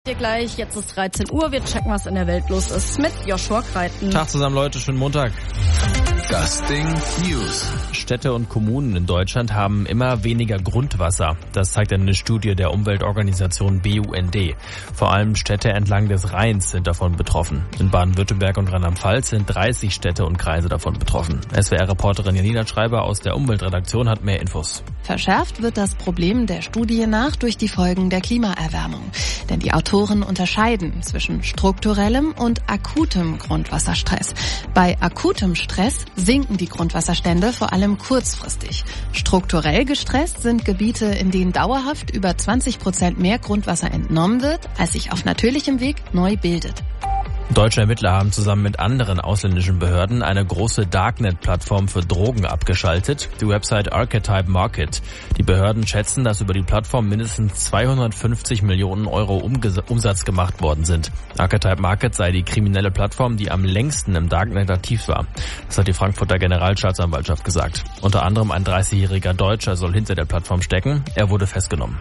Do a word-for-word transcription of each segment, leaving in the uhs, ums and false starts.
Dir gleich, jetzt ist dreizehn Uhr, wir checken, was in der Welt los ist mit Joshua Kreiten. Tag zusammen, Leute, schönen Montag. Das Ding News. Städte und Kommunen in Deutschland haben immer weniger Grundwasser. Das zeigt eine Studie der Umweltorganisation B U N D. Vor allem Städte entlang des Rheins sind davon betroffen. In Baden-Württemberg und Rheinland-Pfalz sind dreißig Städte und Kreise davon betroffen. S W R-Reporterin Janina Schreiber aus der Umweltredaktion hat mehr Infos. Verschärft wird das Problem der Studie nach durch die Folgen der Klimaerwärmung. Denn die Autoren unterscheiden zwischen strukturellem und akutem Grundwasserstress. Bei akutem Stress sinken die Grundwasserstände vor allem kurzfristig. Strukturell gestresst sind Gebiete, in denen dauerhaft über zwanzig Prozent mehr Grundwasser entnommen wird, als sich auf natürlichem Weg neu bildet. Deutsche Ermittler haben zusammen mit anderen ausländischen Behörden eine große Darknet-Plattform für Drogen abgeschaltet, die Website Archetype Market. Die Behörden schätzen, dass über die Plattform mindestens zweihundertfünfzig Millionen Euro Umsatz gemacht worden sind. Archetype Market sei die kriminelle Plattform, die am längsten im Darknet aktiv war. Das hat die Frankfurter Generalstaatsanwaltschaft gesagt. Unter anderem ein dreißigjähriger Deutscher soll hinter der Plattform stecken. Er wurde festgenommen.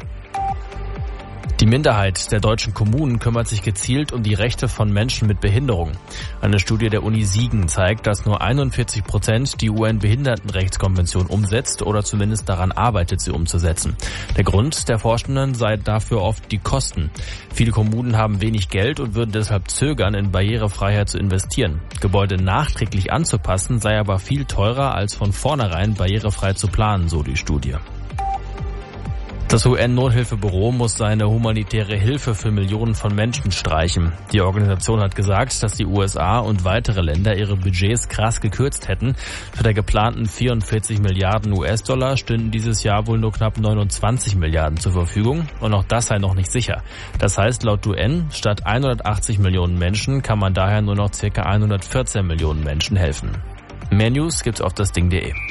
Die Minderheit der deutschen Kommunen kümmert sich gezielt um die Rechte von Menschen mit Behinderung. Eine Studie der Uni Siegen zeigt, dass nur einundvierzig Prozent die U N-Behindertenrechtskonvention umsetzt oder zumindest daran arbeitet, sie umzusetzen. Der Grund der Forschenden sei dafür oft die Kosten. Viele Kommunen haben wenig Geld und würden deshalb zögern, in Barrierefreiheit zu investieren. Gebäude nachträglich anzupassen sei aber viel teurer, als von vornherein barrierefrei zu planen, so die Studie. Das U N-Nothilfebüro muss seine humanitäre Hilfe für Millionen von Menschen streichen. Die Organisation hat gesagt, dass die U S A und weitere Länder ihre Budgets krass gekürzt hätten. Für der geplanten vierundvierzig Milliarden U S-Dollar stünden dieses Jahr wohl nur knapp neunundzwanzig Milliarden zur Verfügung. Und auch das sei noch nicht sicher. Das heißt, laut U N, statt hundertachtzig Millionen Menschen kann man daher nur noch ca. hundertvierzehn Millionen Menschen helfen. Mehr News gibt's auf das Ding punkt de.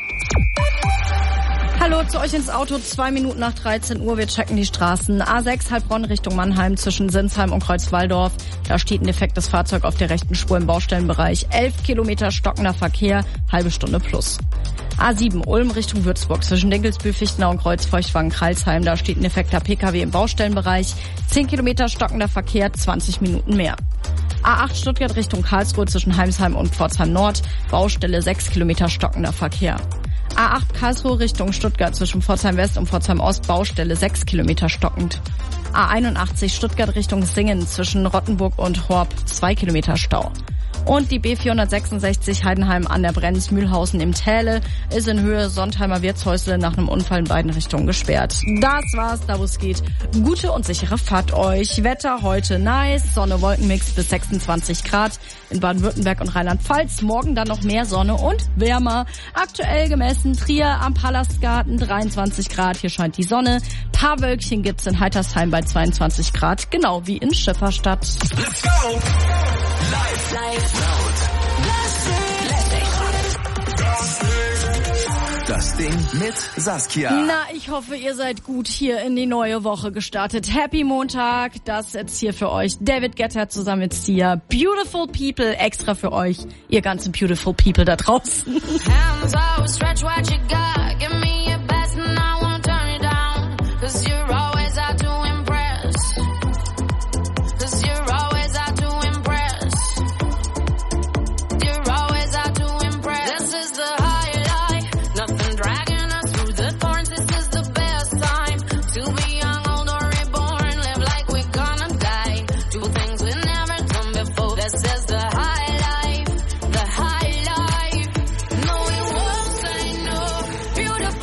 Hallo, zu euch ins Auto, zwei Minuten nach dreizehn Uhr, wir checken die Straßen. A sechs Heilbronn Richtung Mannheim zwischen Sinsheim und Kreuzwaldorf. Da steht ein defektes Fahrzeug auf der rechten Spur im Baustellenbereich. elf Kilometer stockender Verkehr, halbe Stunde plus. A sieben Ulm Richtung Würzburg zwischen Dinkelsbühl, Fichtenau und Kreuzfeuchtwagen-Kreilsheim. Da steht ein defekter Pkw im Baustellenbereich. zehn Kilometer stockender Verkehr, zwanzig Minuten mehr. A acht Stuttgart Richtung Karlsruhe zwischen Heimsheim und Pforzheim Nord. Baustelle sechs Kilometer stockender Verkehr. A acht Karlsruhe Richtung Stuttgart zwischen Pforzheim West und Pforzheim Ost, Baustelle sechs Kilometer stockend. A einundachtzig Stuttgart Richtung Singen zwischen Rottenburg und Horb, zwei Kilometer Stau. Und die B vierhundertsechsundsechzig Heidenheim an der Brenz Mühlhausen im Täle ist in Höhe Sontheimer Wirtshäusle nach einem Unfall in beiden Richtungen gesperrt. Das war's, da wo es geht. Gute und sichere Fahrt euch. Wetter heute nice, Sonne-Wolkenmix bis sechsundzwanzig Grad in Baden-Württemberg und Rheinland-Pfalz. Morgen dann noch mehr Sonne und wärmer. Aktuell gemessen Trier am Palastgarten dreiundzwanzig Grad, hier scheint die Sonne. Paar Wölkchen gibt's in Heitersheim bei zweiundzwanzig Grad, genau wie in Schifferstadt. Let's go! Live, live, laut. Das Ding mit Saskia. Na, ich hoffe, ihr seid gut hier in die neue Woche gestartet. Happy Montag, das jetzt hier für euch. David Guetta zusammen mit Sia. Beautiful People, extra für euch. Ihr ganzen Beautiful People da draußen. Hands out, stretch what you got. Give me your best and I won't turn it down. Cause you're always out to impress. Cause you're always out to impress. You're always out to impress. This is the highlight. Nothing dragging us through the thorns. This is the best time to be young, old or reborn. Live like we're gonna die. Do things we've never done before. This is the high life. The high life. No, we won't say no. Beautiful.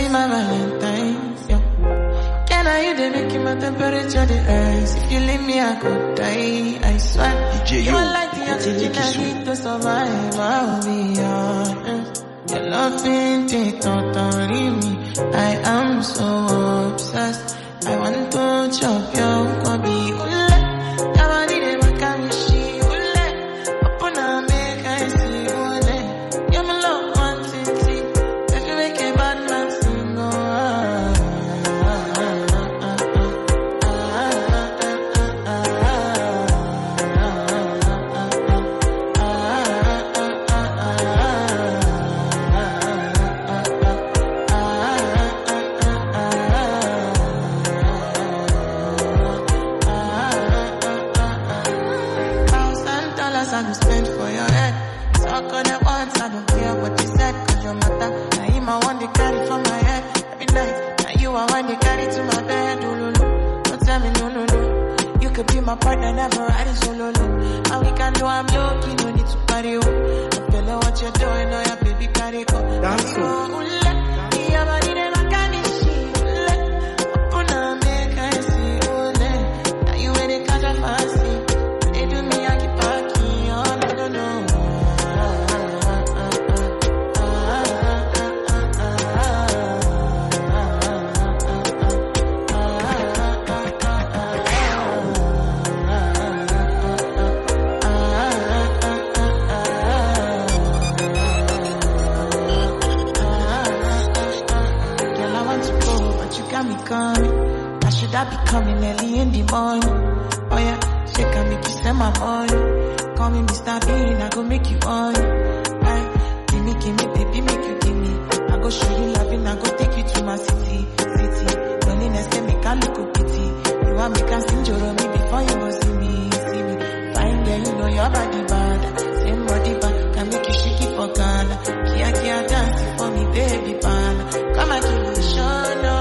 my Valentine's, yeah. Can I you they make my temperature the rise? If you leave me, I could die, I swear. D J You Yo, are like the oxygen I need to survive, I'll be honest. Your love ain't it, totally me. I am so obsessed. I want to chop your kwabi ule. Yabadi de makamishi ule. Opuna make I see ule. You my love one city. If you make a bad man sing, oh, I go spend for your head. Talk on it once, I don't care what you said, cause your matter. Now you my one they carry for my head every night. Now you are one they carry to my bed. Oh, no, no. Don't tell me no, no, no. You could be my partner, never riding solo, no. And we can do, I'm low-key, no need to party, oh. I feel like what you're doing, oh, yeah, baby, carry go. Dance, oh. I should have be coming early in the morning. Oh yeah, she can make you send my money. Call me Mister Bean, I go make you on. Aye, give me, give me, baby, make you give me. I go show you loving, I go take you to my city, city. Loneliness can make a look pity. You want me can sing your me before you go see me, see me. Fine girl, you know your body bad. Same body bad, can make you shake it for Ghana. Kia kia dancing for me, baby, pan. Come and give me a show, no.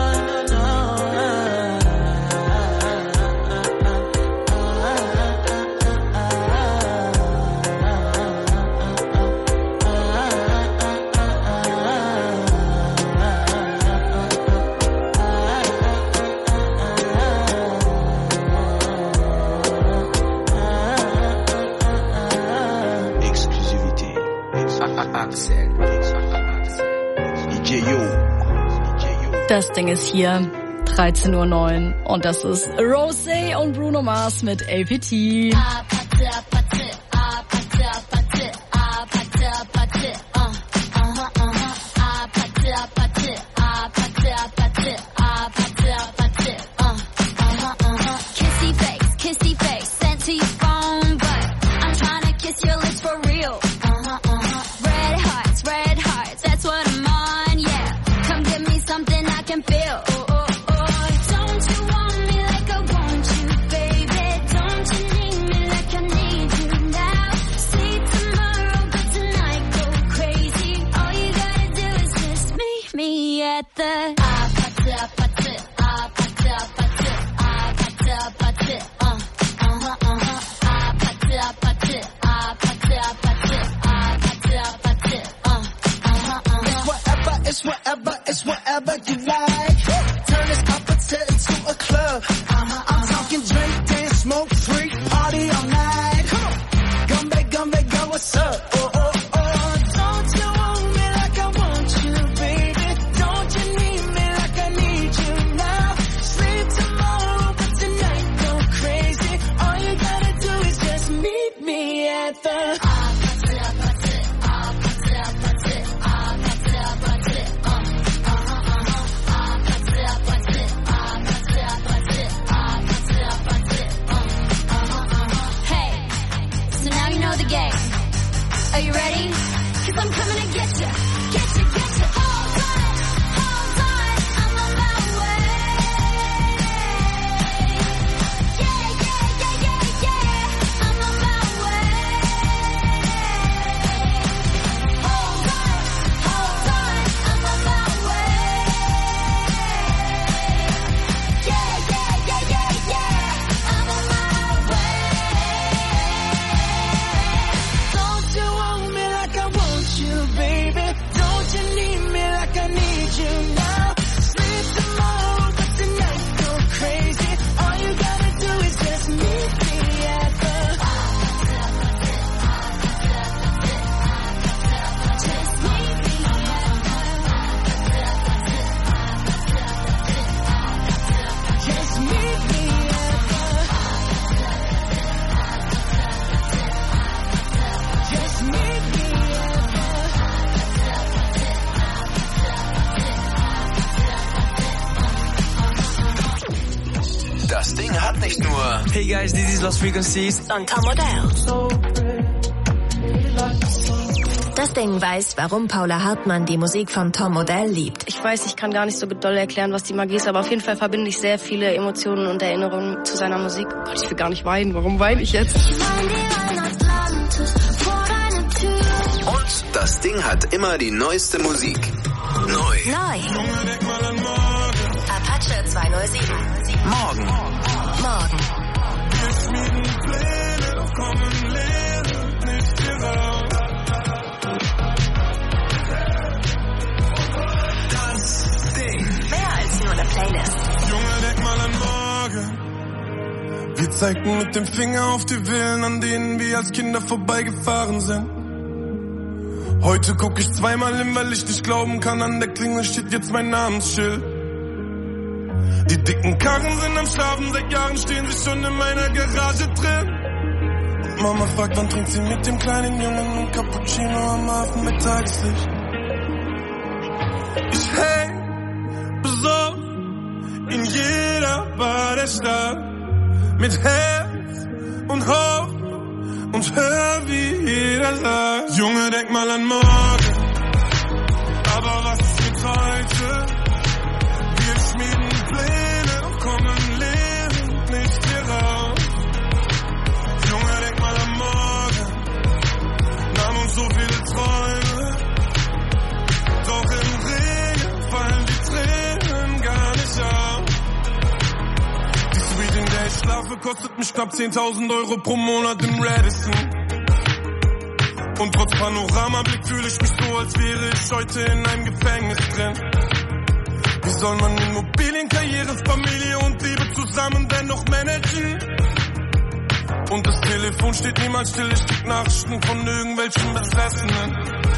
Das Ding ist hier, dreizehn Uhr neun und das ist Rosé und Bruno Mars mit A P T. Kissy face, kissy face, sent to your phone, but I'm trying to kiss your lips for real. Red hearts, red hearts, that's what I'm on, yeah. Come give me something I can feel. Oh, oh, oh. Don't you want me like I want you, baby? Don't you need me like I need you now? See tomorrow, but tonight go crazy. All you gotta do is just meet me at the apate, apate, apate, apate, apate, apate, uh, uh-huh, uh-huh, apate, apate, apate, apate, apate, apate, uh, uh-huh, uh-huh. It's whatever, it's whatever you like. Turn this opposite into a club. Uh-huh, I'm talking drink, dance, smoke, freak, party all night. Come on, Gumbe, Gumbe, go, what's up? Oh, oh, oh. Don't you want me like I want you, baby? Don't you need me like I need you now? Sleep tomorrow, but tonight go crazy. All you gotta do is just meet me at the Are you ready? Cause I'm coming to get you, get you, get you. Hold on, hold on, I'm on my way. Yeah, yeah, yeah, yeah, yeah, I'm on my way. Hold on, hold on, I'm on my way. Yeah, yeah, yeah, yeah, yeah, I'm on my way. Don't you want me like I want you, baby? hört nicht nur Hey guys, this is Lost Frequencies und Tom Odell. Das Ding weiß, warum Paula Hartmann die Musik von Tom Odell liebt. Ich weiß, ich kann gar nicht so doll erklären, was die Magie ist, aber auf jeden Fall verbinde ich sehr viele Emotionen und Erinnerungen zu seiner Musik. Oh Gott, ich will gar nicht weinen. Warum weine ich jetzt? und das Ding hat immer die neueste Musik. Neu. Neu. Apache zweihundertsieben. Morgen. Morgen. Das Ding. Mehr als nur eine Playlist. Junge, denk mal an morgen. Wir zeigten mit dem Finger auf die Villen, an denen wir als Kinder vorbeigefahren sind. Heute guck ich zweimal hin, weil ich nicht glauben kann, an der Klingel steht jetzt mein Namensschild. Die dicken Karren sind am Schlafen, seit Jahren stehen sie schon in meiner Garage drin. Und Mama fragt, wann trinkt sie mit dem kleinen Jungen und Cappuccino am Hafen mit Tageslicht. Ich häng besoffen in jeder Bar der Stadt, mit Herz und Hoffnung und hör, wie jeder sagt. Junge, denk mal an morgen, aber was ist mit heute? Wir schmieden Pläne, doch kommen lebend nicht hier raus. Junge, denk mal an morgen, nahm uns so viele Träume, doch im Regen fallen die Tränen gar nicht auf. Die Suite, in der ich schlafe, kostet mich knapp zehntausend Euro pro Monat im Radisson. Und trotz Panoramablick fühle ich mich so, als wäre ich heute in einem Gefängnis drin. Wie soll man Immobilien, Karriere, Familie und Liebe zusammen dennoch managen? Und das Telefon steht niemals still, ich krieg Nachrichten von irgendwelchen Besessenen.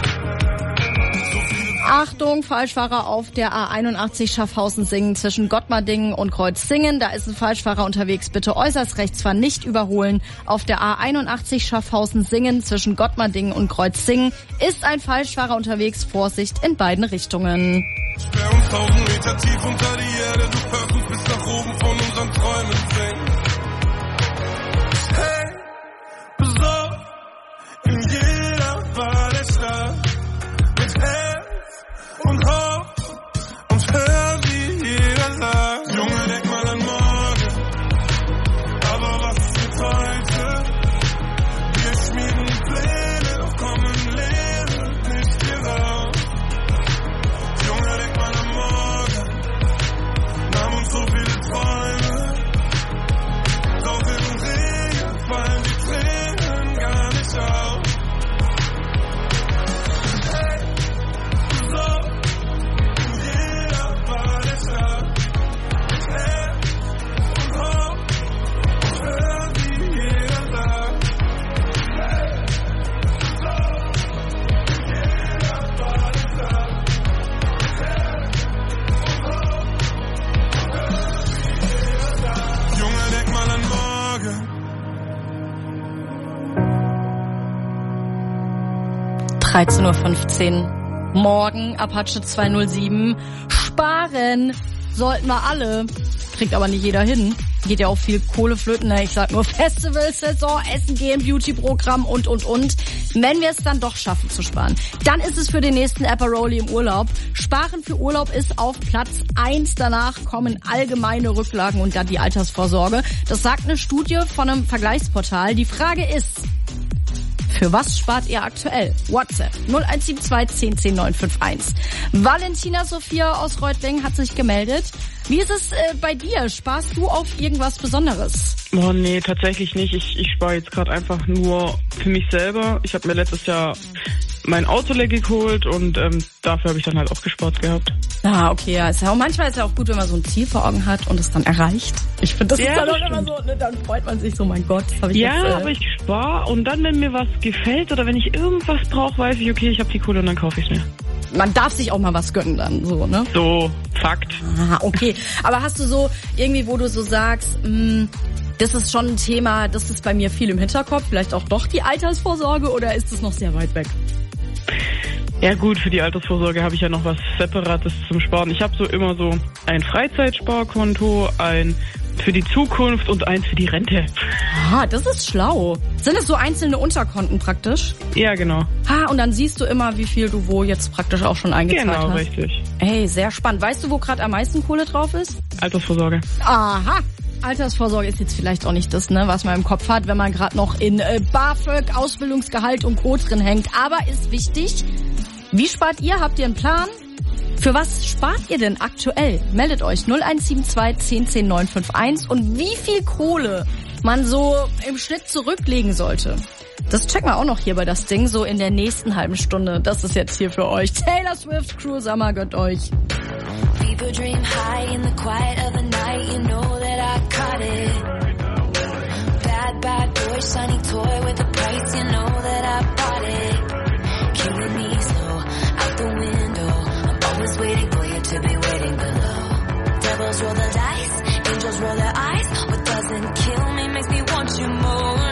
Achtung, Falschfahrer auf der A einundachtzig Schaffhausen-Singen zwischen Gottmardingen und Kreuzsingen. Da ist ein Falschfahrer unterwegs. Bitte äußerst rechts fahren, nicht überholen. Auf der A einundachtzig Schaffhausen-Singen zwischen Gottmardingen und Kreuzsingen ist ein Falschfahrer unterwegs. Vorsicht in beiden Richtungen. Sperr uns tausend Meter tief unter die Erde. Du hörst uns bis nach oben von unseren Träumen singen. Hey, besorgt in jeder Bar der Stadt. Mit Herz und Hoff und hör, wie jeder sagt. Junge, denk mal an morgen, aber was ist mit heute? Wir schmieden Pläne, doch kommen lebend nicht hier raus. Junge, denk mal an morgen, nahm uns so viele Träume, doch im Regen fallen die Tränen gar nicht auf. dreizehn Uhr fünfzehn. Morgen Apache zweihundertsieben. Sparen sollten wir alle. Kriegt aber nicht jeder hin. Geht ja auch viel Kohle flöten. Ne? Ich sag nur Festivalsaison, Essen gehen, Beauty-Programm und, und, und. Wenn wir es dann doch schaffen zu sparen, dann ist es für den nächsten Aperoli im Urlaub. Sparen für Urlaub ist auf Platz eins. Danach kommen allgemeine Rücklagen und dann die Altersvorsorge. Das sagt eine Studie von einem Vergleichsportal. Die Frage ist, für was spart ihr aktuell? WhatsApp null eins sieben zwei zehn zehn neun fünf eins. Valentina Sophia aus Reutlingen hat sich gemeldet. Wie ist es äh, bei dir? Sparst du auf irgendwas Besonderes? Oh nee, tatsächlich nicht. Ich, ich spare jetzt gerade einfach nur für mich selber. Ich habe mir letztes Jahr mein Auto leer geholt und ähm, dafür habe ich dann halt auch gespart gehabt. Ah, okay, ja. Ist ja auch, manchmal ist es ja auch gut, wenn man so ein Ziel vor Augen hat und es dann erreicht. Ich finde, das ja, ist dann auch immer so, ne, dann freut man sich so, mein Gott. Das hab ich ja, jetzt, äh, aber ich spare und dann, wenn mir was gefällt oder wenn ich irgendwas brauche, weiß ich, okay, ich habe die Kohle und dann kaufe ich es mir. Man darf sich auch mal was gönnen dann, so, ne? So, Fakt. Ah, okay. Aber hast du so irgendwie, wo du so sagst, mh, das ist schon ein Thema, das ist bei mir viel im Hinterkopf, vielleicht auch doch die Altersvorsorge oder ist es noch sehr weit weg? Ja gut, für die Altersvorsorge habe ich ja noch was Separates zum Sparen. Ich habe so immer so ein Freizeitsparkonto, ein für die Zukunft und eins für die Rente. Ah, das ist schlau. Sind es so einzelne Unterkonten praktisch? Ja, genau. Ah, und dann siehst du immer, wie viel du wo jetzt praktisch auch schon eingezahlt genau, hast. Genau, richtig. Ey, sehr spannend. Weißt du, wo gerade am meisten Kohle drauf ist? Altersvorsorge. Aha. Altersvorsorge ist jetzt vielleicht auch nicht das, ne, was man im Kopf hat, wenn man gerade noch in äh, BAföG, Ausbildungsgehalt und Co. drin hängt. Aber ist wichtig, wie spart ihr? Habt ihr einen Plan? Für was spart ihr denn aktuell? Meldet euch null eins sieben zwei zehn zehn neun fünf eins und wie viel Kohle man so im Schnitt zurücklegen sollte. Das checken wir auch noch hier bei das Ding, so in der nächsten halben Stunde. Das ist jetzt hier für euch. Taylor Swift, Cruel Summer, gönnt euch. People dream high in the quiet of the night. You know that I caught it. Bad, bad boy, shiny toy with a price. You know that I bought it. Killing me slow, out the window. I'm always waiting for you to be waiting below. Devils roll the dice, angels roll their eyes. What doesn't kill me makes me want you more.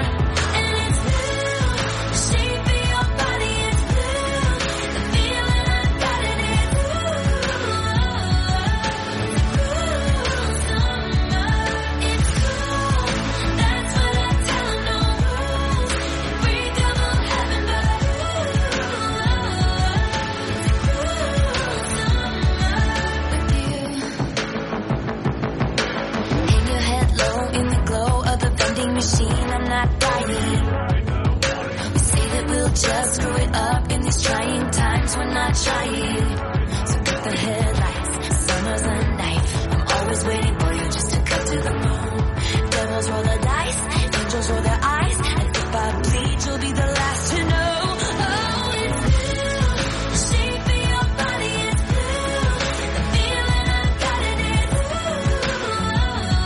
Machine, I'm not dying. We say that we'll just screw it up in these trying times. We're not trying. So cut the headlights. Summer's a night. I'm always waiting for you just to cut to the moon. Devils roll the dice, angels roll their eyes, and if I bleed, you'll be the last to know. Oh, it's blue. The shape of your body is blue. The feeling I've got it is blue.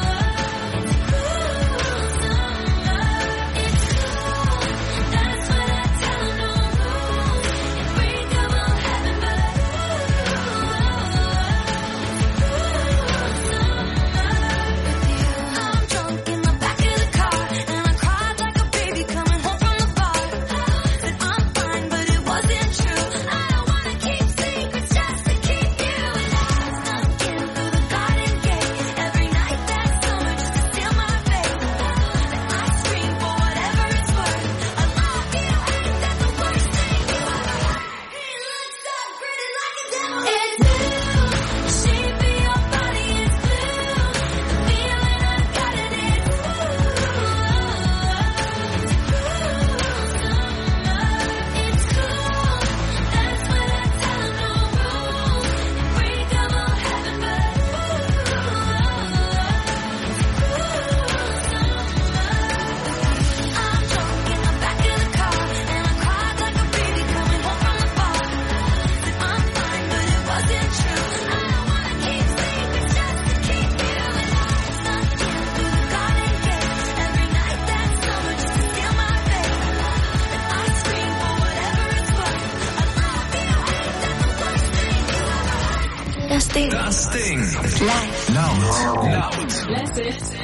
Das Ding. Das Ding. Live. Laut. Laut. Let's it.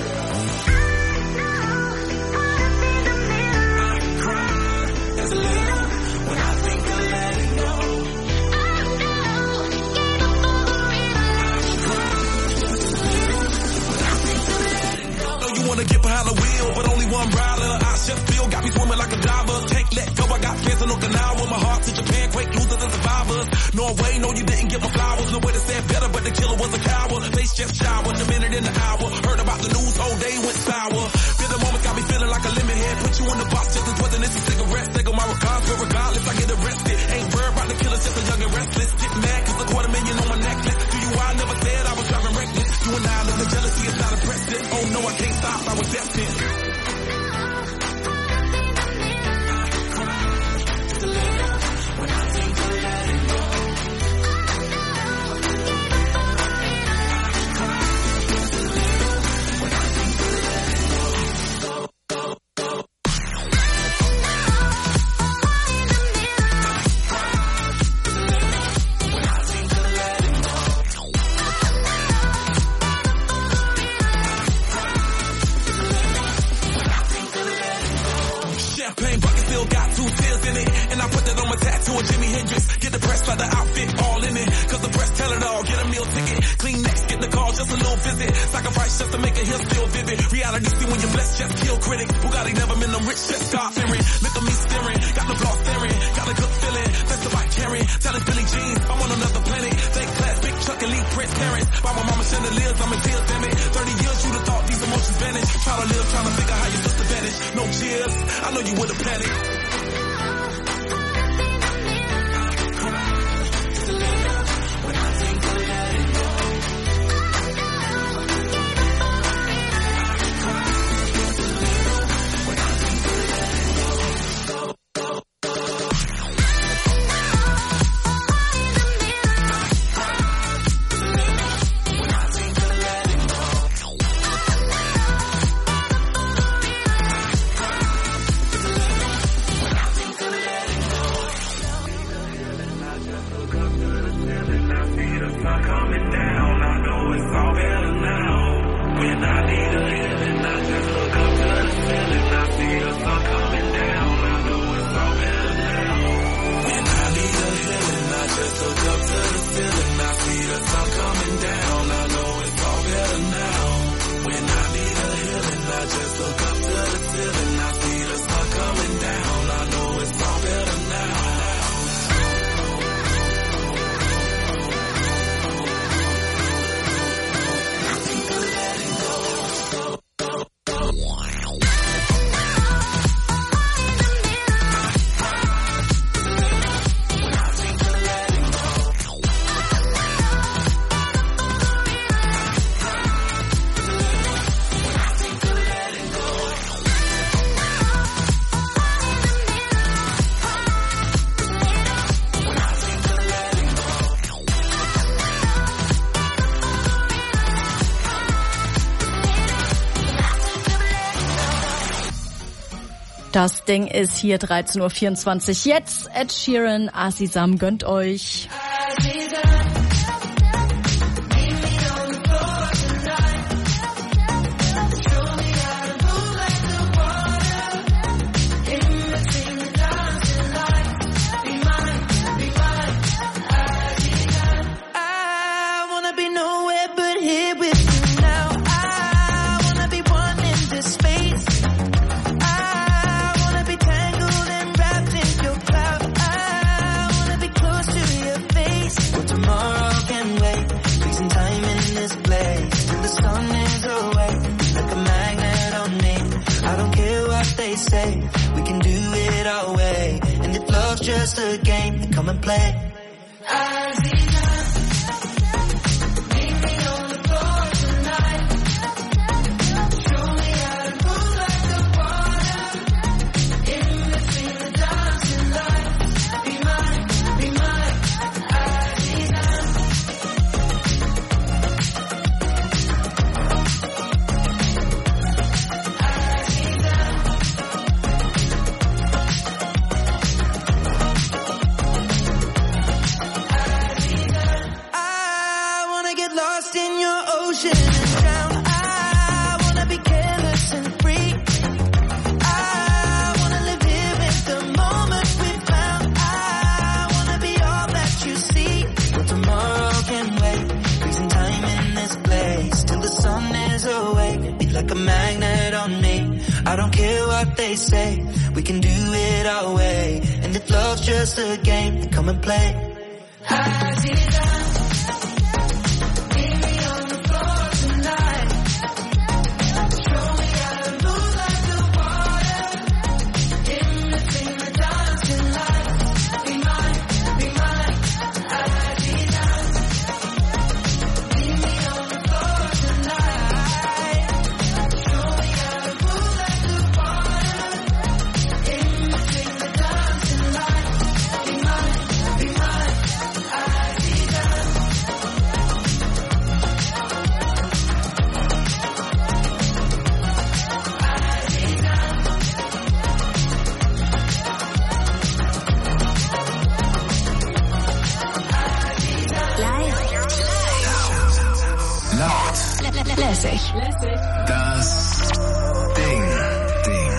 Wanna get behind the wheel, but only one rider. I just feel got me swimming like a diver. Can't let go, I got fans in Okinawa. My heart to Japan, quake losers and survivors. Norway, no, you didn't get my flowers. No way to say it better, but the killer was a coward. Face just showered, a minute in the hour. Heard about the news, whole day went sour. Feel the moment got me feeling like a lemon head. Put you in the box, just as wasn't this a cigarette. Take on my regards, but regardless, I get arrested. Ain't worried about the killers, just a young and restless. Get mad, cause a quarter million on my necklace. To you, I never said I was driving reckless. You and I, look, the jealousy is not impressive. Oh no, I can't stop, I was destined. Get the press by the outfit, all in it. Cause the press tell it all. Get a meal ticket, clean next, get the call. just a little visit. Sacrifice just to make it here still vivid. Reality see when you're blessed, just kill critics. Bugatti never been them rich, just God fearing. Look at me staring, got the flaw staring. Got a good feeling, testify carrying. Tell us Billie Jean, I'm on another planet. Thank class, big Chuck, elite Prince parents. By my mama chandeliers, I'm in tears, damn it. thirty years, you'd have thought these emotions vanish. Try to live, trying to figure how your sister vanished. No cheers, I know you would have panicked. Das Ding ist hier dreizehn Uhr vierundzwanzig. Jetzt Ed Sheeran, Azizam, gönnt euch. Just a game, come and play. Say we can do it our way, and if love's just a game, come and play. Lässig. Das Ding. Ding.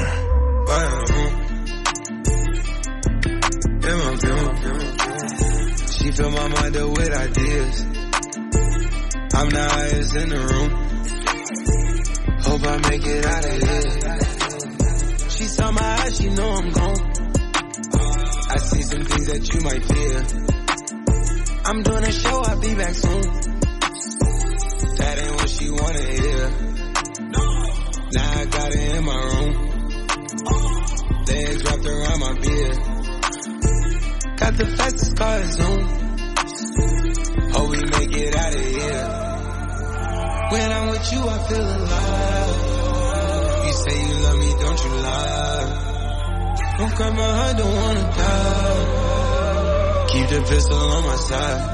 She fill my mind up with ideas. I'm the highest in the room. Hope I make it out of here. She saw my eyes, she know I'm gone. I see some things that you might fear. I'm doing a show, I'll be back soon. That ain't what she wanna hear. Now I got it in my room. Legs wrapped around my beard. Got the fastest car at Zoom. Hope we make it out of here. When I'm with you, I feel alive. You say you love me, don't you lie? Don't cry my heart, don't wanna die. Keep the pistol on my side.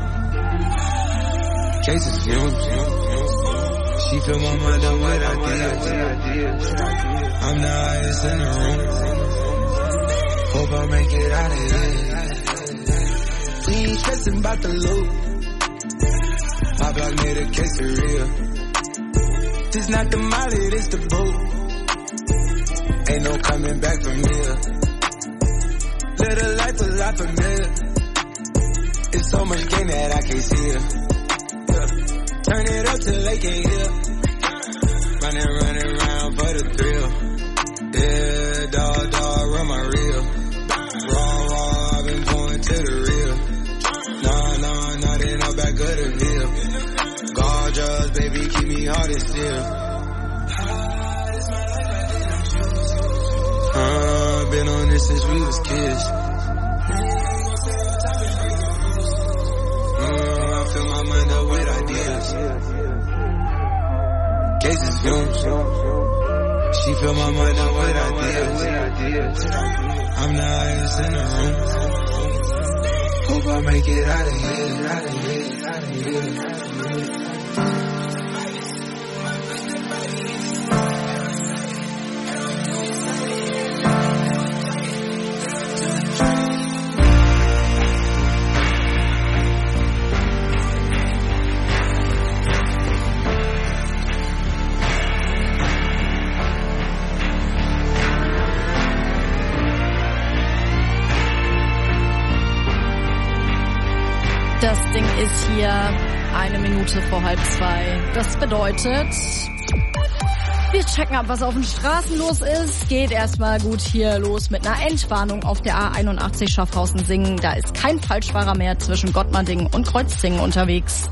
Cases fumes. She fill my mind up with ideas. I'm the highest in the room. Hope I make it out of here. We ain't stressing about the loot. My block made a case for real. This not the molly, this the boat. Ain't no coming back from here. Little life a lot familiar. It's so much gain that I can't see it. Turn it up till they can't hear. Running, running around for the thrill. Yeah, dog, dog, run my reel. Raw, raw, I've been going to the real. Nah, nah, nah, they not back of the hill. Gorgeous, baby, keep me hard and still. Uh, been on this since we was kids. Uh, I fill my mind up with ideas. Cases fumes. She fill my mind up with ideas. I'm the highest in the room. Hope I make it out of here, out of here, out of here, out of here. Das Ding ist hier eine Minute vor halb zwei. Das bedeutet, wir checken ab, was auf den Straßen los ist. Geht erstmal gut hier los mit einer Entwarnung auf der A einundachtzig Schaffhausen-Singen. Da ist kein Falschfahrer mehr zwischen Gottmarding und Kreuzzingen unterwegs.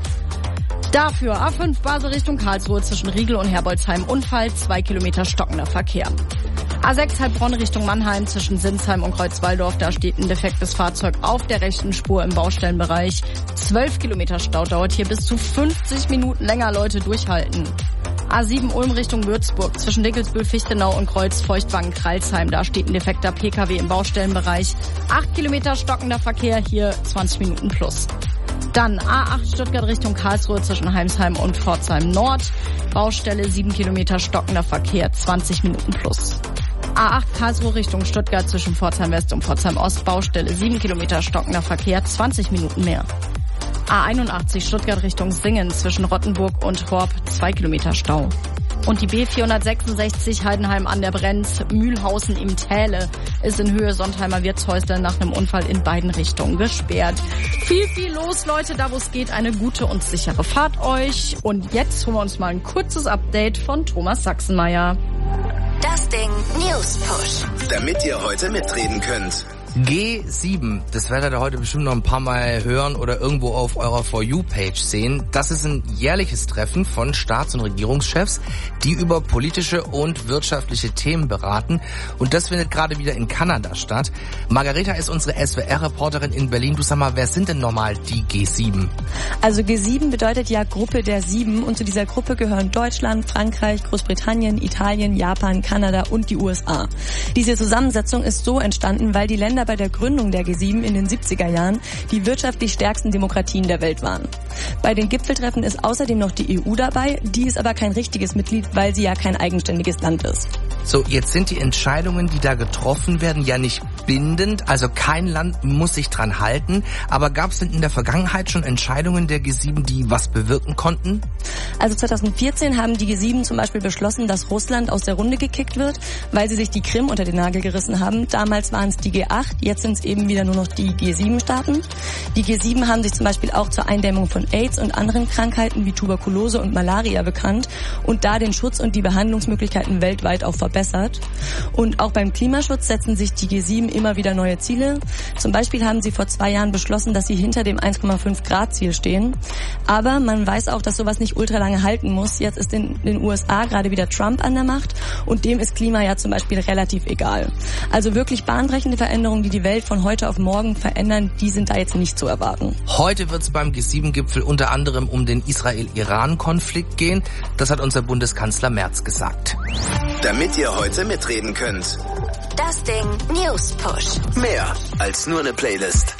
Dafür A fünf Basel Richtung Karlsruhe zwischen Riegel und Herbolzheim Unfall, zwei Kilometer stockender Verkehr. A sechs Heilbronn Richtung Mannheim zwischen Sinsheim und Kreuzwaldorf, da steht ein defektes Fahrzeug auf der rechten Spur im Baustellenbereich. zwölf Kilometer Stau, dauert hier bis zu fünfzig Minuten länger, Leute, durchhalten. A sieben Ulm Richtung Würzburg zwischen Dickelsbühl, Fichtenau und Kreuz Feuchtwangen-Kralsheim, da steht ein defekter P K W im Baustellenbereich. acht Kilometer stockender Verkehr, hier zwanzig Minuten plus. Dann A acht Stuttgart Richtung Karlsruhe zwischen Heimsheim und Pforzheim Nord. Baustelle sieben Kilometer stockender Verkehr, zwanzig Minuten plus. A acht Karlsruhe Richtung Stuttgart zwischen Pforzheim West und Pforzheim Ost. Baustelle sieben Kilometer stockender Verkehr, zwanzig Minuten mehr. A einundachtzig Stuttgart Richtung Singen zwischen Rottenburg und Horb, zwei Kilometer Stau. Und die B vierhundertsechsundsechzig Heidenheim an der Brenz, Mühlhausen im Täle ist in Höhe Sontheimer Wirtshäusle nach einem Unfall in beiden Richtungen gesperrt. Viel, viel los, Leute, da wo es geht, eine gute und sichere Fahrt euch. Und jetzt holen wir uns mal ein kurzes Update von Thomas Sachsenmeier. Das Ding News Push. Damit ihr heute mitreden könnt. G sieben, das werdet ihr heute bestimmt noch ein paar Mal hören oder irgendwo auf eurer For You-Page sehen. Das ist ein jährliches Treffen von Staats- und Regierungschefs, die über politische und wirtschaftliche Themen beraten. Und das findet gerade wieder in Kanada statt. Margareta ist unsere S W R-Reporterin in Berlin. Du sag mal, wer sind denn nochmal die G sieben? Also G sieben bedeutet ja Gruppe der Sieben und zu dieser Gruppe gehören Deutschland, Frankreich, Großbritannien, Italien, Japan, Kanada und die U S A. Diese Zusammensetzung ist so entstanden, weil die Länder bei der Gründung der G sieben in den siebziger Jahren die wirtschaftlich stärksten Demokratien der Welt waren. Bei den Gipfeltreffen ist außerdem noch die E U dabei, die ist aber kein richtiges Mitglied, weil sie ja kein eigenständiges Land ist. So, jetzt sind die Entscheidungen, die da getroffen werden, ja nicht bindend, also kein Land muss sich dran halten. Aber gab es denn in der Vergangenheit schon Entscheidungen der G sieben, die was bewirken konnten? Also zweitausendvierzehn haben die G sieben zum Beispiel beschlossen, dass Russland aus der Runde gekickt wird, weil sie sich die Krim unter den Nagel gerissen haben. Damals waren es die G acht, jetzt sind es eben wieder nur noch die G sieben Staaten. Die G sieben haben sich zum Beispiel auch zur Eindämmung von AIDS und anderen Krankheiten wie Tuberkulose und Malaria bekannt und da den Schutz und die Behandlungsmöglichkeiten weltweit auch verbessert. Und auch beim Klimaschutz setzen sich die G sieben immer wieder neue Ziele. Zum Beispiel haben sie vor zwei Jahren beschlossen, dass sie hinter dem eins Komma fünf Grad Ziel stehen. Aber man weiß auch, dass sowas nicht ultra lange halten muss. Jetzt ist in den U S A gerade wieder Trump an der Macht und dem ist Klima ja zum Beispiel relativ egal. Also wirklich bahnbrechende Veränderungen, die die Welt von heute auf morgen verändern, die sind da jetzt nicht zu erwarten. Heute wird es beim G sieben Gipfel unter anderem um den Israel-Iran-Konflikt gehen. Das hat unser Bundeskanzler Merz gesagt. Damit ihr heute mitreden könnt. Das Ding News Push. Mehr als nur eine Playlist.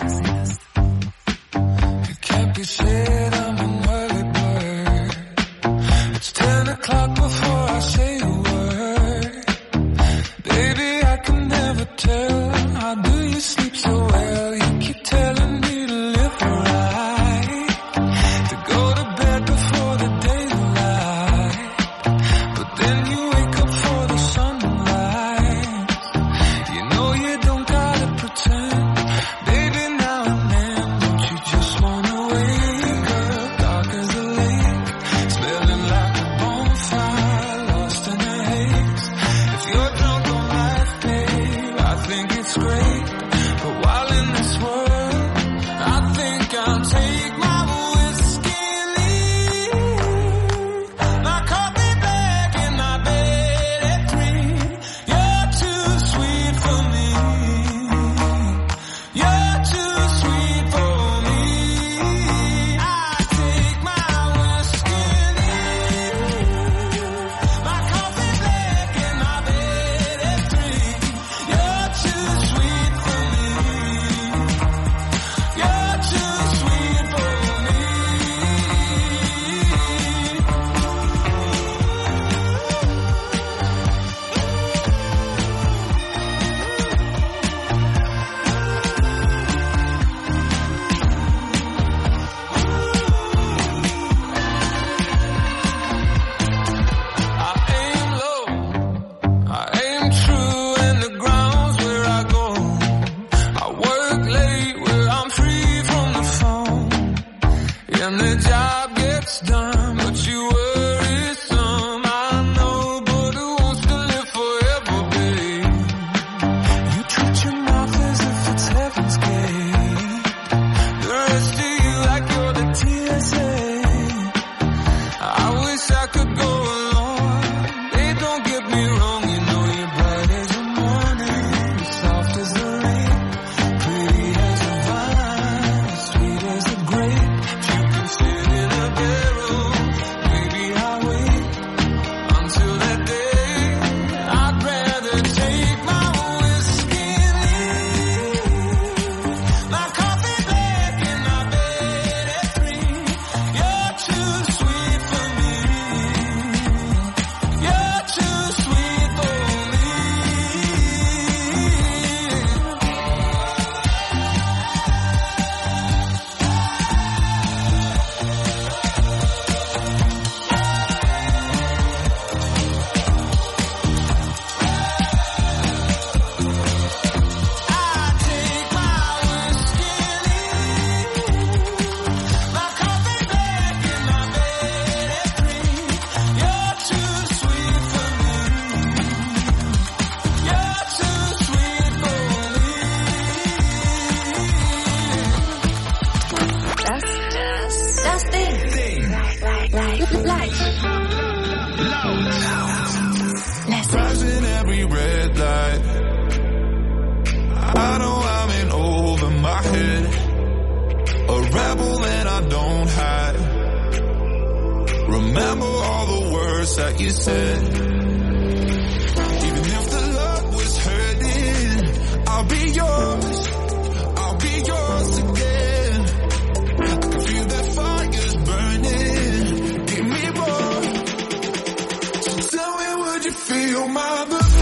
Feel my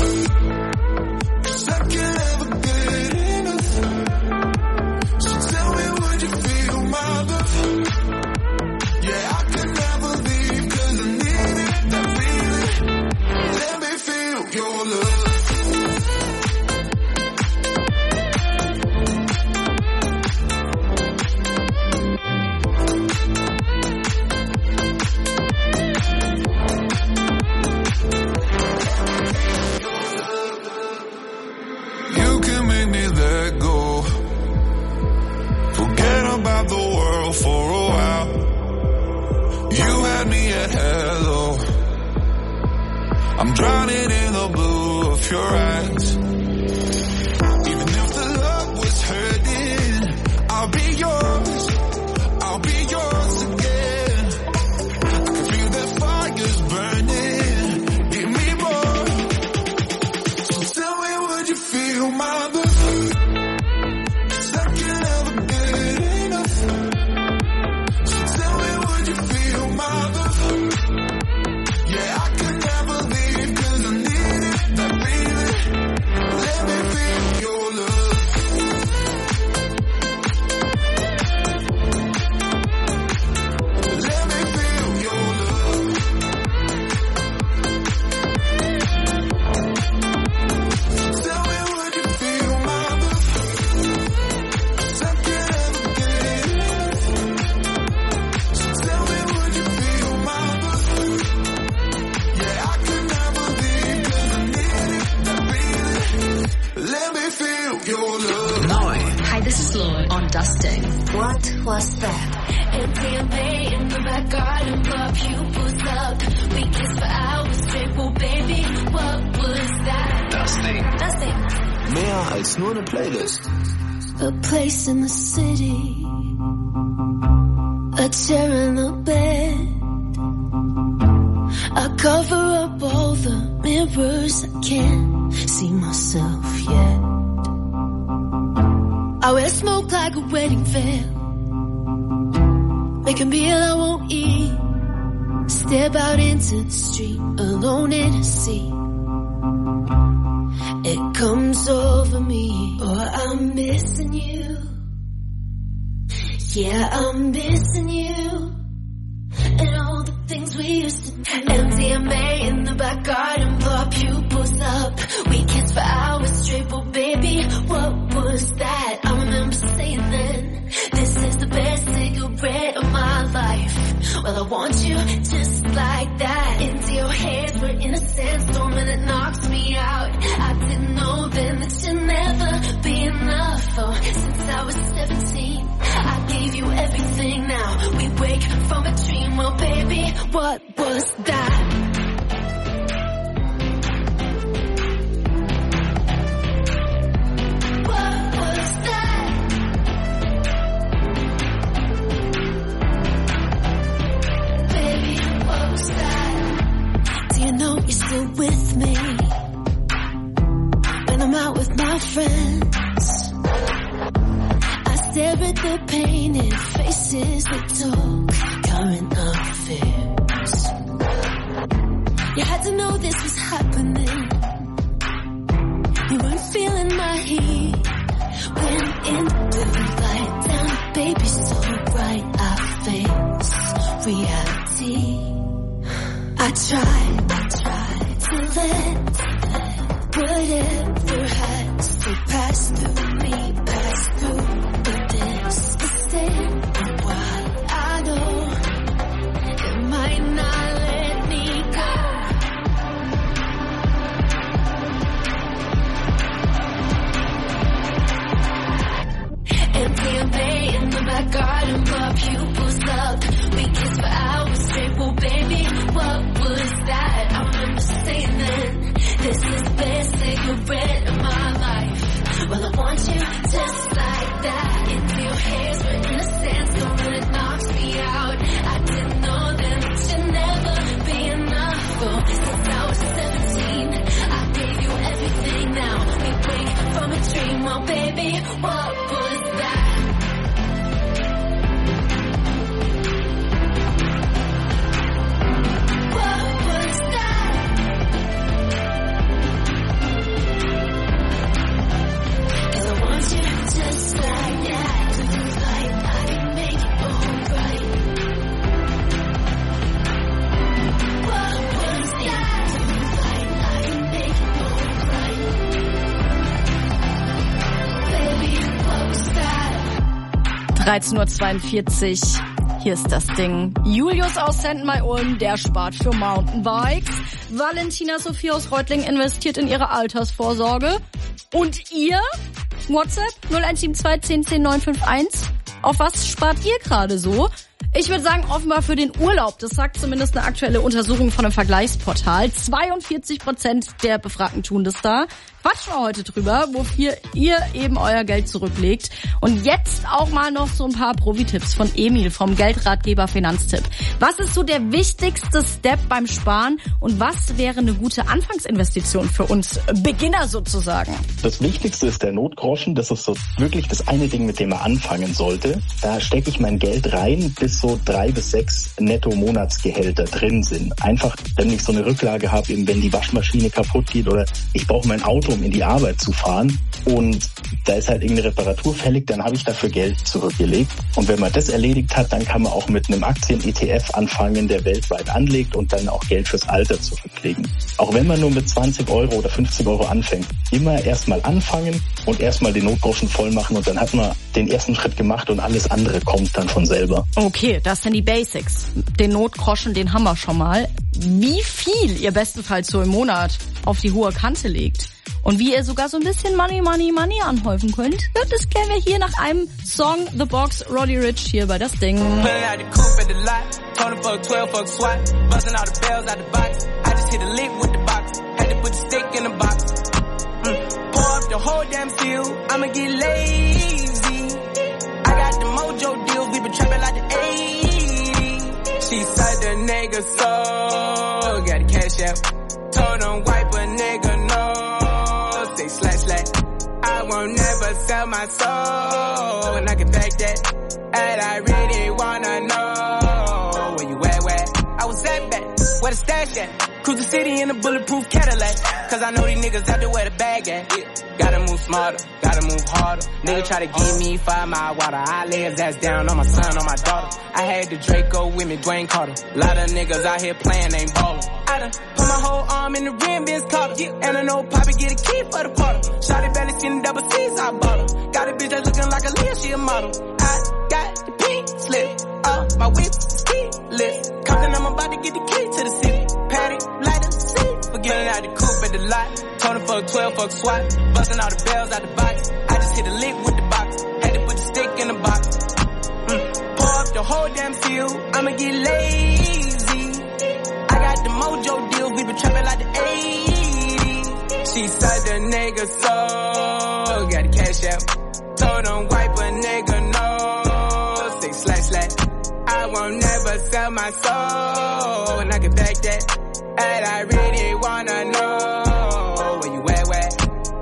off your eyes. Even if the love was hurting, I'll be yours, I'll be yours again. I can feel the fires burning, give me more. So tell me, would you feel my love? Dusting. What was that? M D M A in the back garden, blow pupils up. We kissed for hours straight, well baby, what was that? Dusting. Dusting. Mehr als nur eine Playlist. A place in the city, a chair and a bed. I cover up all the mirrors, I can't see myself yet. I wear smoke like a wedding veil, make a meal I won't eat, step out into the street, alone in a seat. It comes over me, oh I'm missing you, yeah I'm missing you, and all the things we used to do. M D M A in the back garden, blow our pupils up. We kissed for hours straight, but baby, what was that? I remember saying then, this is the best cigarette of my life. Well, I want you just like that. Into your hands, we're in a sandstorm and it knocks me out. I didn't know then that you'd never be enough. Oh, since I was seventeen, I gave you everything. Now we wake from a dream. Well, baby, what was that? What was that? Baby, what was that? Do you know you're still with me when I'm out with my friends? I stare at their painted faces that talk current affairs. You had to know this was happening. You weren't feeling my heat when in the light down, baby, so bright I face reality. I tried, I tried to let whatever has to pass through me, pass through. But this is in a while. I know it might not let me go. M D M A in the back garden, blow pupils up. We kissed for hours straight, well baby, what was that? I remember saying then, this is the best cigarette of my life. Well, I want you just like that. Into your hands, we're in a sandstorm and it knocks me out. I didn't know then that you'd never be enough. Oh, since I was seventeen, I gave you everything. Now we wake from a dream. Well, baby, what was that? What was that? Cause I want you just like that. Do you like I can make it alright? What was that? Do you like I can make it alright? Baby, what was that? dreizehn Uhr zweiundvierzig. Hier ist das Ding. Julius aus Sendmai Ulm, der spart für Mountainbikes. Valentina Sophie aus Reutlingen investiert in ihre Altersvorsorge. Und ihr? WhatsApp null eins sieben zwei zehn zehn neun fünf eins. Auf was spart ihr gerade so? Ich würde sagen, offenbar für den Urlaub. Das sagt zumindest eine aktuelle Untersuchung von einem Vergleichsportal. zweiundvierzig Prozent der Befragten tun das da. Quatschen wir heute drüber, wofür ihr eben euer Geld zurücklegt. Und jetzt auch mal noch so ein paar Profi-Tipps von Emil vom Geldratgeber Finanztipp. Was ist so der wichtigste Step beim Sparen und was wäre eine gute Anfangsinvestition für uns Beginner sozusagen? Das Wichtigste ist der Notgroschen. Das ist so wirklich das eine Ding, mit dem man anfangen sollte. Da stecke ich mein Geld rein, bis so drei bis sechs Netto-Monatsgehälter drin sind. Einfach, wenn ich so eine Rücklage habe, eben wenn die Waschmaschine kaputt geht oder ich brauche mein Auto, um in die Arbeit zu fahren und da ist halt irgendeine Reparatur fällig, dann habe ich dafür Geld zurückgelegt. Und wenn man das erledigt hat, dann kann man auch mit einem Aktien-E T F anfangen, der weltweit anlegt und dann auch Geld fürs Alter zurücklegen. Auch wenn man nur mit zwanzig Euro oder fünfzig Euro anfängt, immer erstmal anfangen und erstmal den Notgroschen voll machen und dann hat man den ersten Schritt gemacht und alles andere kommt dann von selber. Okay, das sind die Basics. Den Notgroschen, den haben wir schon mal. Wie viel ihr bestenfalls so im Monat auf die hohe Kante legt und wie ihr sogar so ein bisschen Money, Money, Money anhäufen könnt, das kennen wir hier nach einem Song, The Box, Roddy Ricch hier bei Das Ding. She said the nigga so got the cash out. Told him wipe a nigga no. Say slash slash. I won't never sell my soul. And I can back that. And I really wanna know where you at, where? I was at back. Where the stash at? Cruise the city in a bulletproof Cadillac. Cause I know these niggas out there where the bag at. Yeah. Gotta move smarter, gotta move harder. Nigga try to give me five mile water. I lay his ass down on my son, on my daughter. I had the Draco with me, Dwayne Carter. Lot of niggas out here playing, ain't ballin'. I done put my whole arm in the rim, Ben's Carter. Yeah. And I know Poppy get a key for the quarter. Shawty belly skin double C's, I bought her. Got a bitch that's looking like a Leah, she a model. I got the pink slip, uh, my whip is keyless. Compton, I'm about to get the key to the city. Patty, lighter, seat. Forgetting out the coupe at the lot. Told her fuck twelve, fuck SWAT. Busting all the bells out the box. I just hit a lick with the box. Had to put the stick in the box. Mm. Pour up the whole damn field. I'ma get lazy. I got the mojo deals. We been trapping like the eighties. She said the nigga so got the cash out. Told him wipe a nigga no. Say slash slash. I won't never sell my soul. And I can back that. And I really wanna know where you at, where?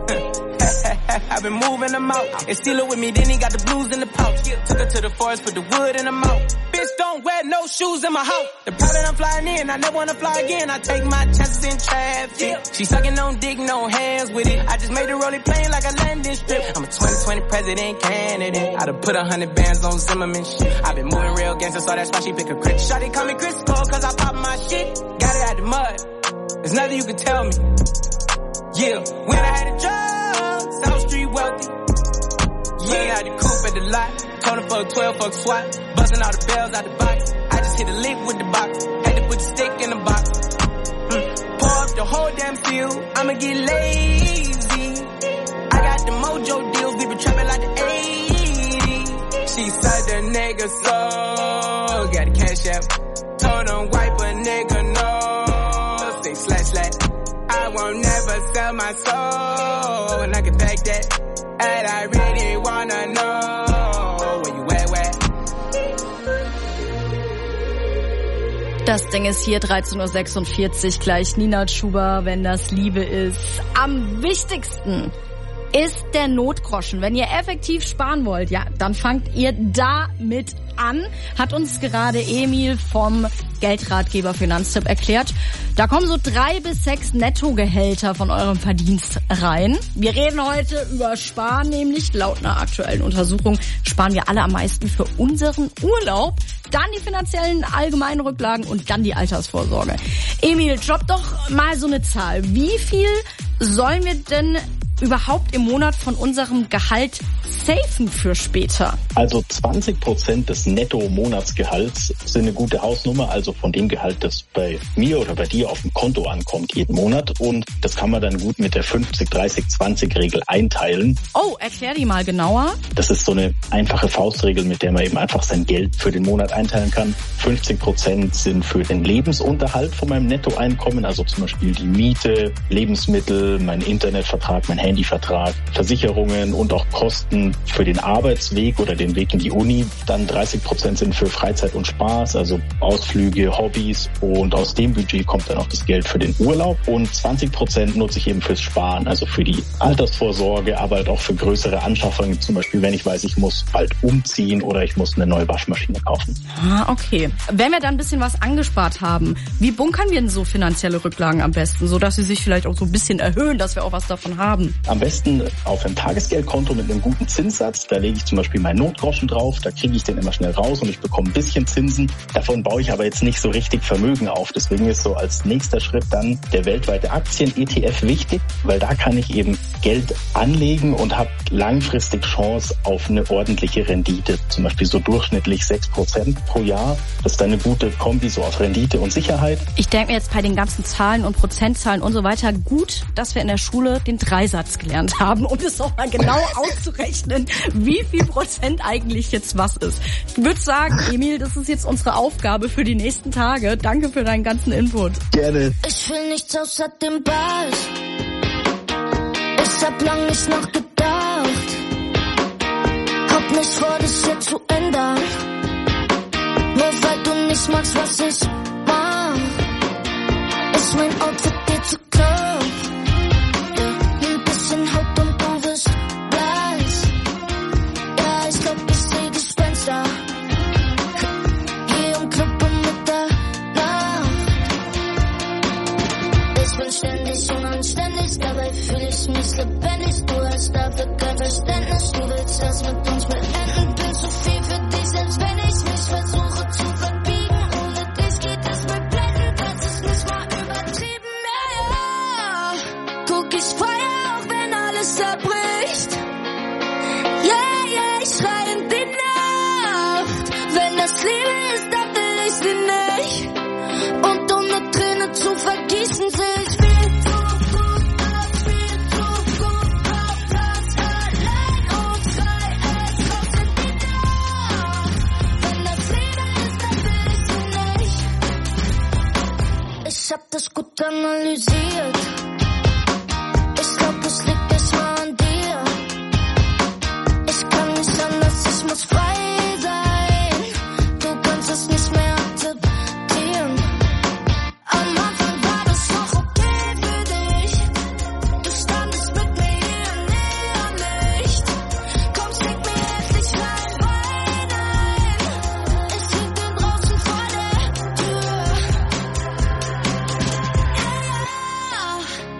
I've been moving them out. And steal it with me, then he got the blues in the pouch. Took her to the forest, put the wood in the mouth. Bitch, don't wear no shoes in my house. The private I'm flying in, I never wanna fly again. I take my chances in traffic. She sucking on dick, no hands with it. I just made the rolling plane like a landing strip. I'm a twenty twenty president candidate. I done put a hundred bands on Zimmerman shit. I've been moving real gangster, so that's why she pick a crit. Shawty call me Crisco, cause I pop my shit. Got it out the mud. There's nothing you can tell me. Yeah, when I had a job, South Street wealthy. Yeah, out the coupe at the lot. Told her fuck twelve, fuck SWAT. Busting all the bells out the box. I just hit a lick with the box. Had to put the stick in the box. Mm. Pour up the whole damn field. I'ma get lazy. I got the mojo deals. We been trapping like the eighties. She said the nigga so got the cash out. Told him wipe a nigga no. Say slash slash. I won't never sell my soul. And I can back that. And I really wanna know where you at, where? Das Ding ist hier, dreizehn Uhr sechsundvierzig, gleich Nina Chuba, wenn das Liebe ist. Am wichtigsten ist der Notgroschen. Wenn ihr effektiv sparen wollt, ja, dann fangt ihr damit an, hat uns gerade Emil vom Geldratgeber Finanztipp erklärt. Da kommen so drei bis sechs Nettogehälter von eurem Verdienst rein. Wir reden heute über Sparen, nämlich laut einer aktuellen Untersuchung sparen wir alle am meisten für unseren Urlaub, dann die finanziellen allgemeinen Rücklagen und dann die Altersvorsorge. Emil, drop doch mal so eine Zahl. Wie viel sollen wir denn überhaupt im Monat von unserem Gehalt safen für später? Also zwanzig Prozent des Netto-Monatsgehalts sind eine gute Hausnummer, also von dem Gehalt, das bei mir oder bei dir auf dem Konto ankommt jeden Monat. Und das kann man dann gut mit der fünfzig dreißig zwanzig Regel einteilen. Oh, erklär die mal genauer. Das ist so eine einfache Faustregel, mit der man eben einfach sein Geld für den Monat einteilen kann. fünfzig Prozent sind für den Lebensunterhalt von meinem Nettoeinkommen, also zum Beispiel die Miete, Lebensmittel, mein Internetvertrag, mein Handyvertrag, Versicherungen und auch Kosten für den Arbeitsweg oder den Weg in die Uni. Dann dreißig Prozent sind für Freizeit und Spaß, also Ausflüge, Hobbys, und aus dem Budget kommt dann auch das Geld für den Urlaub, und zwanzig Prozent nutze ich eben fürs Sparen, also für die Altersvorsorge, aber halt auch für größere Anschaffungen, zum Beispiel wenn ich weiß, ich muss bald umziehen oder ich muss eine neue Waschmaschine kaufen. Ah, okay. Wenn wir dann ein bisschen was angespart haben, wie bunkern wir denn so finanzielle Rücklagen am besten, sodass sie sich vielleicht auch so ein bisschen erhöhen, dass wir auch was davon haben? Am besten auf ein Tagesgeldkonto mit einem guten Zinssatz. Da lege ich zum Beispiel meinen Notgroschen drauf, da kriege ich den immer schnell raus und ich bekomme ein bisschen Zinsen. Davon baue ich aber jetzt nicht so richtig Vermögen auf. Deswegen ist so als nächster Schritt dann der weltweite Aktien-E T F wichtig, weil da kann ich eben Geld anlegen und habe langfristig Chance auf eine ordentliche Rendite. Zum Beispiel so durchschnittlich sechs Prozent pro Jahr. Das ist dann eine gute Kombi so aus Rendite und Sicherheit. Ich denke mir jetzt bei den ganzen Zahlen und Prozentzahlen und so weiter gut, dass wir in der Schule den Dreisatz gelernt haben, um es auch mal genau auszurechnen, wie viel Prozent eigentlich jetzt was ist. Ich würde sagen, Emil, das ist jetzt unsere Aufgabe für die nächsten Tage. Danke für deinen ganzen Input. Gerne. Ich will nichts außer dem Ball. Ich hab lang nicht nachgedacht. Hab nicht vor, das hier zu ändern. Nur weil du nicht magst, was ich mach. Ist mein Outfit dir zu klar? Ja, ein bisschen Haut und du wirst weiß. Ja, ich glaub, ich seh Gespenster. Hier im Club um Mitternacht. Ich bin ständig unanständig, dabei fühl ich mich lebendig. Du hast dafür kein Verständnis, du willst das mit uns beenden. Bin zu viel für dich, selbst wenn ich mich versuche zu verbiegen. Ohne dich geht es mir blendend, das ist nicht mal übertrieben. Ja, ja, guck, ich feier auch, wenn alles zerbricht. Ja, ja, ich schrei in die Nacht. Wenn das Liebe ist, dann will ich sie nicht. Und um eine Träne zu vergießen, seh ich viel zu gut aus, viel zu gut auf das allein und frei als raus in die Nacht. Wenn das Liebe ist, dann will ich sie nicht. Ich hab das gut analysiert. Ich glaub, es liegt nicht mal an dir. Ich kann nicht anders, ich muss frei sein. Du kannst es nicht mehr akzeptieren. Am Anfang war das noch okay für dich. Du standest mit mir hier im Neonlicht. Komm, schick mir endlich mein Bein ein. Ich hielt den draußen vor der Tür. Ja, ja,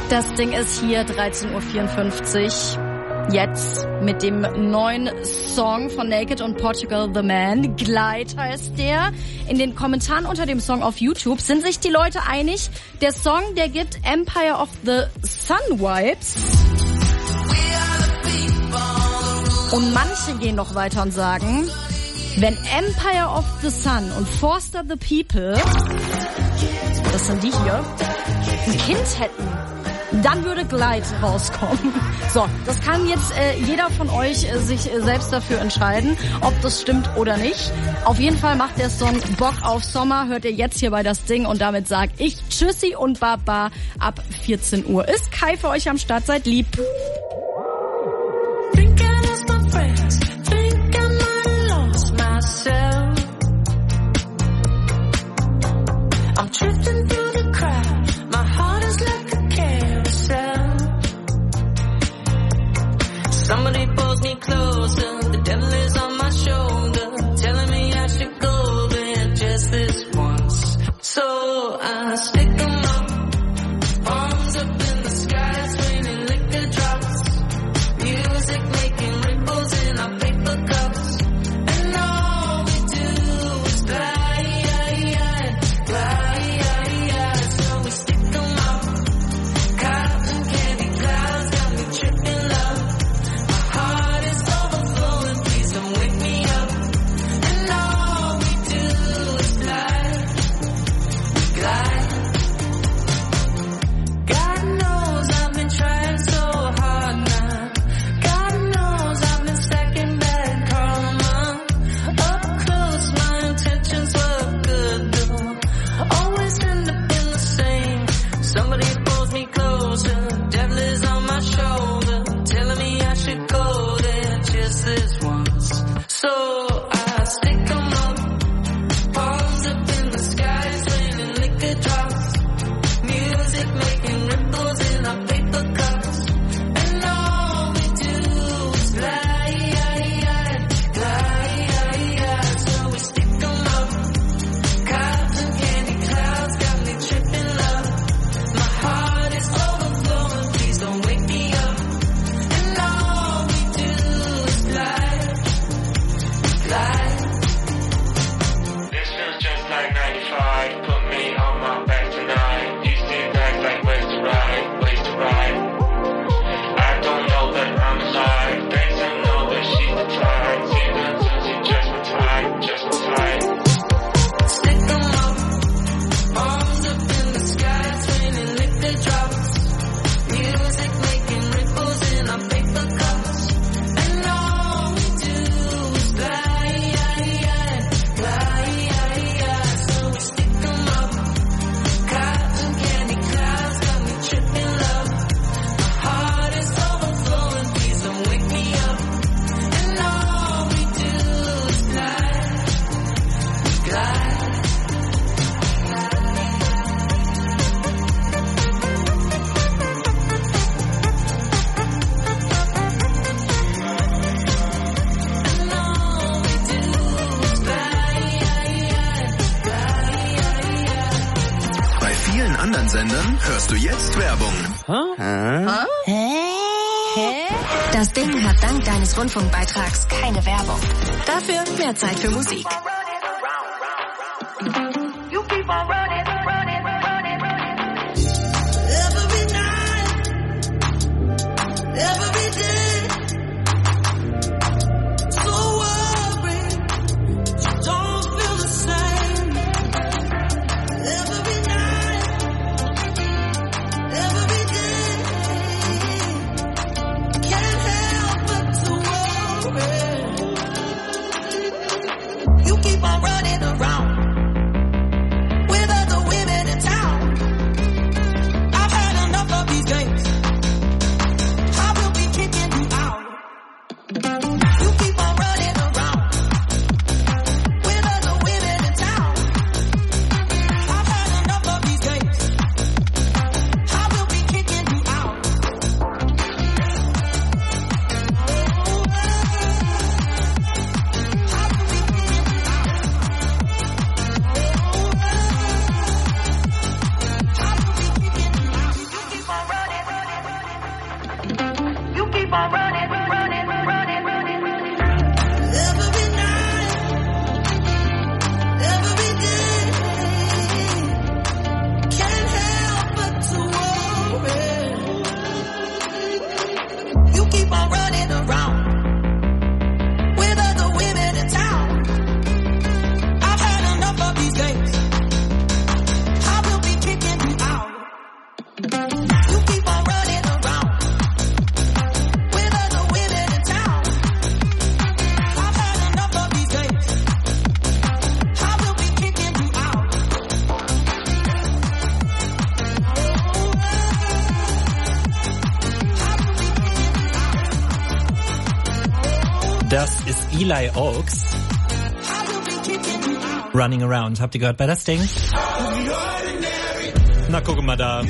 Das Ding ist hier dreizehn Uhr vierundfünfzig. Jetzt mit dem neuen Song von Naked und Portugal The Man. Glide heißt der. In den Kommentaren unter dem Song auf YouTube sind sich die Leute einig, der Song, der gibt Empire of the Sun Vibes. Und manche gehen noch weiter und sagen, wenn Empire of the Sun und Forster the People, das sind die hier, ein Kind hätten, dann würde Glide rauskommen. So, das kann jetzt äh, jeder von euch äh, sich äh, selbst dafür entscheiden, ob das stimmt oder nicht. Auf jeden Fall macht der Song Bock auf Sommer. Hört ihr jetzt hier bei das Ding und damit sag ich Tschüssi und Baba ab vierzehn Uhr. Ist Kai für euch am Start, seid lieb. I'm drifting through the crowd. My heart is like a carousel. Somebody pulls me closer. The devil is on my shoulder, telling me I should go there just this once. So I stick 'em up, arms up in the sky, it's raining liquor drops. Music making ripples in our paper cups. And all we do is glide, glide. Sendern hörst du jetzt Werbung. Hä? Hä? Das Ding hat dank deines Rundfunkbeitrags keine Werbung. Dafür mehr Zeit für Musik. You keep on running around. Das ist Eli Oaks. Running Around. Habt ihr gehört bei das Ding? Na, guck mal da.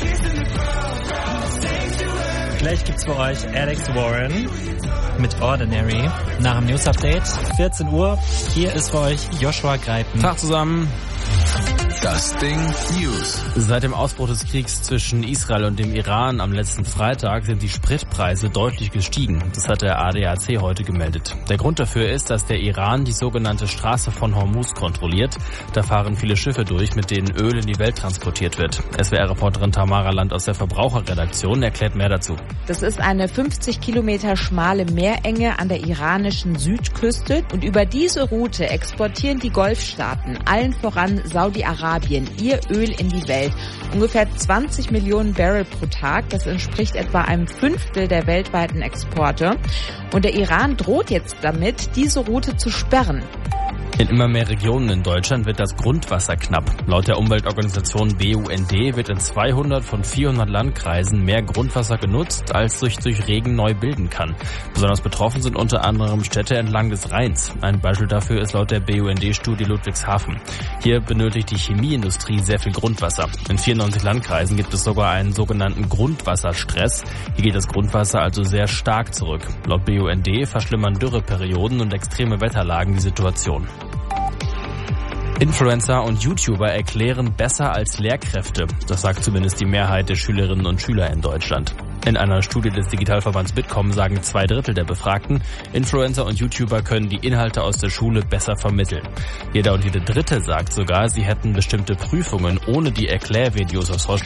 Gleich gibt's für euch Alex Warren mit Ordinary. Nach dem News Update, vierzehn Uhr. Hier ist für euch Joshua Greipen. Tag zusammen. Das Ding News. Seit dem Ausbruch des Kriegs zwischen Israel und dem Iran am letzten Freitag sind die Spritpreise deutlich gestiegen. Das hat der A D A C heute gemeldet. Der Grund dafür ist, dass der Iran die sogenannte Straße von Hormuz kontrolliert. Da fahren viele Schiffe durch, mit denen Öl in die Welt transportiert wird. S W R-Reporterin Tamara Land aus der Verbraucherredaktion erklärt mehr dazu. Das ist eine fünfzig Kilometer schmale Meerenge an der iranischen Südküste. Und über diese Route exportieren die Golfstaaten, allen voran Saudi-Arabien, ihr Öl in die Welt. Ungefähr zwanzig Millionen Barrel pro Tag. Das entspricht etwa einem Fünftel der weltweiten Exporte. Und der Iran droht jetzt damit, diese Route zu sperren. In immer mehr Regionen in Deutschland wird das Grundwasser knapp. Laut der Umweltorganisation B U N D wird in zweihundert von vierhundert Landkreisen mehr Grundwasser genutzt, als sich durch Regen neu bilden kann. Besonders betroffen sind unter anderem Städte entlang des Rheins. Ein Beispiel dafür ist laut der B U N D-Studie Ludwigshafen. Hier benötigt die Chemieindustrie sehr viel Grundwasser. In vierundneunzig Landkreisen gibt es sogar einen sogenannten Grundwasserstress. Hier geht das Grundwasser also sehr stark zurück. Laut B U N D verschlimmern Dürreperioden und extreme Wetterlagen die Situation. Influencer und YouTuber erklären besser als Lehrkräfte. Das sagt zumindest die Mehrheit der Schülerinnen und Schüler in Deutschland. In einer Studie des Digitalverbands Bitkom sagen zwei Drittel der Befragten, Influencer und YouTuber können die Inhalte aus der Schule besser vermitteln. Jeder und jede Dritte sagt sogar, sie hätten bestimmte Prüfungen ohne die Erklärvideos auf Social